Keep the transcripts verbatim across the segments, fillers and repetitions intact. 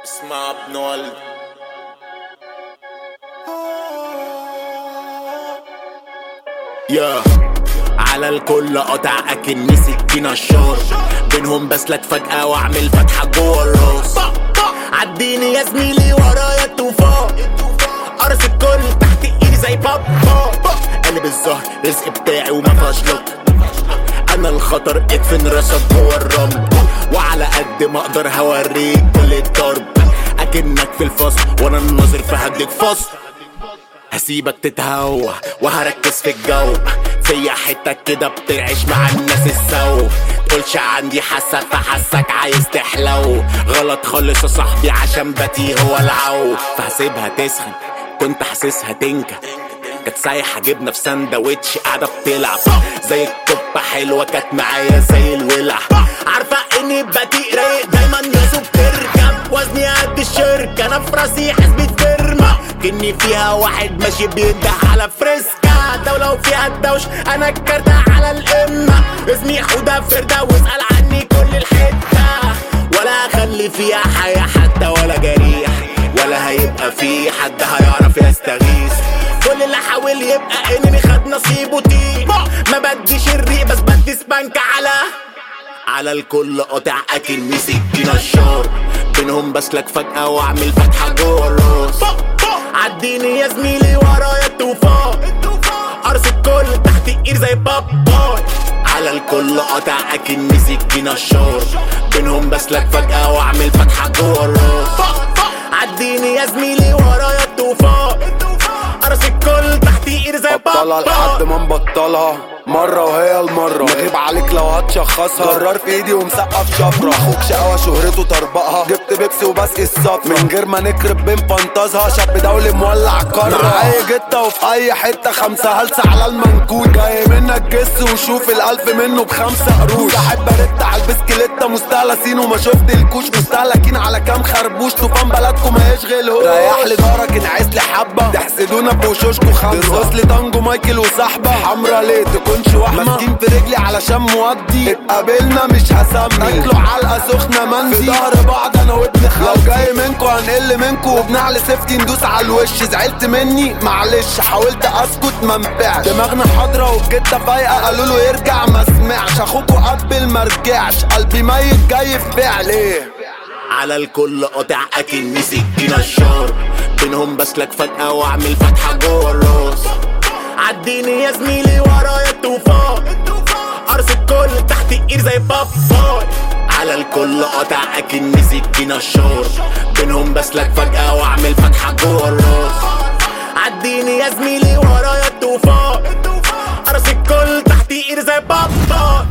اسمع بنولد يا على الكل قطع اكني سكينة الشار بينهم بسلك فجأة واعمل فتحة جوه الراس. عديني يا زميلي ورايا الطوفان، قرص الكل تحت ايدي زي بابا. قلب الزهر رزق بتاعي وما فيهاش لط، انا الخطر ادفن راسك جوه الرمل، وعلى قد ما اقدر هوريك كل الضرب اكنك في الفصل وانا الناظر فهديك فصل. هسيبك تتهوى وهركز في الجو، فيا حتة كده بتعيش مع الناس السو. تقولش عندي حاسة فحاسك عايز تحلو، غلط خالص يا صاحبي عشان باتي هو العو. فهسيبها تسخن كنت حاسسها تنكا، كانت سايحة جبنة في ساندوتش قاعدة بتلعب زي الكوبة حلوة كانت معايا زي الولع. عارفة اني بطيء رايق دايما ناسه بتركب، وزني قد الشركة انا في راسي حسبة فيرما، كني فيها واحد ماشي بيده على فريسكا. دولة وفيها الدوش انا الكارتة على القمة، اسمي حودة فردة واسأل عني كل الحتة، ولا هخلي فيها حياة حتى ولا جريح، ولا هيبقى في حد هيعرف يستغيث. كل اللي حاول يبقى انني خد نصيبه تيم، ما بديش الريق بس بدي سبانك على على الكل قاطع اكني سكينة الشار بينهم بسلك فجأة واعمل فتحة جوه الراس. عديني يا زميلي ورايا الطوفان، قرص الكل تحت ايدي زي بابا. على الكل قاطع اكني سكينة الشار بينهم بسلك فجأة واعمل فتحة جوه الراس. عديني يا زميلي ورايا الطوفان، قرص الكل تحت ايدي زي بابا. لحد ما نبطلها مرة وهي المرة، نغيب عليك لو هتشخصها، جرار في ايدي ومسقف شفرة. اخوك شقوة شهرته طربقها، جبت بيبسي وبسقي الصفرة من غير ما نكرب بنفنطزها. شاب دولي مولع كرة اي جتة وفي اي حتة، خمسة هلسة على المنكود جاي منك جس وشوف الالف منه بخمسة قروش. احب ارد على البسكليتة مستهلسين وما شفت الكوش، مستهلكين على كام خربوش. طوفان بلدكم ما يشغلهوش، ريح لي دارك انعس لي حبة، تحسدونا بوشوشكوا خمسة. ترقص لي تانجو مايكل وصاحبة حمرا ليه تكونش وحمة، ماسكين في رجلي علشان مودي اتقابلنا مش هسمي. اكلوا علقة سخنة منزي في ظهر بعض انا وابن خالتي، لو جاي منكو هنقل منكو وبنعلي سيفتي ندوس على الوش. زعلت مني معلش حاولت اسكت منفعش، دماغنا حاضرة والجدة فايقة قالوا له يرجع ما سمعش. اخوكو قبل مرجعش قلبي ميت جاي في فعل ايه. على الكل قاطع اكني سكينة الشار بينهم بسلك فجأة واعمل فتحة جوه الراس. عديني يا زميلي ورايا الطوفان، قرص الكل تحت ايدي زي بابا. على الكل قاطع اكني سكينة الشار بينهم بسلك فجأة واعمل فتحة جوه الراس. عديني يا زميلي ورايا الطوفان، قرص الكل تحت ايدي زي بابا.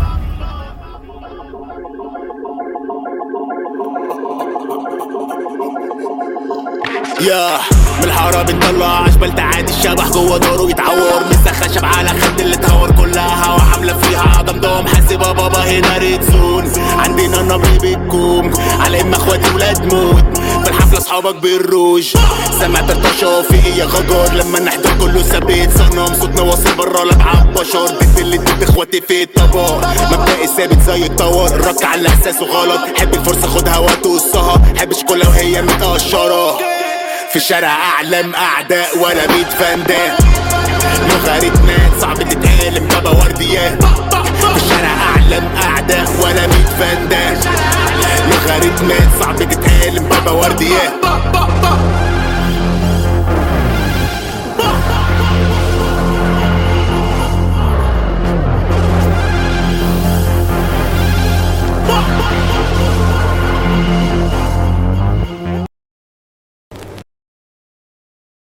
يا من الحارة بنطلع اشبال تعادي الشبح جوه داره يتعور، مسا خشب على خد اللي تهور كلها هوا حاملة فيها عدم دوم. حاسبها بابا هنا ريد زون، عندنا النبي بالكوم على ام اخواتي ولاد موت. في الحفلة اصحابك بالروج، سمعت الطشة في ايه غجار لما نحضر كله ثابت صنم. صوتنا واصل برا لبعب بشر، بنت اللي اديت اخواتي في الطبار. مبدئي ثابت زي الطور، رك على اساسه غلط. حب الفرصة خدها وتقصها، حبش كلها وهي متقشرة. في الشارع اعلام اعداء ولا بيت فنداء، لوغاريتمات صعب تتقالم بابا ورديات. في الشارع اعلام اعداء ولا بيت فنداء، لوغاريتمات صعب تتقالم بابا ورديات.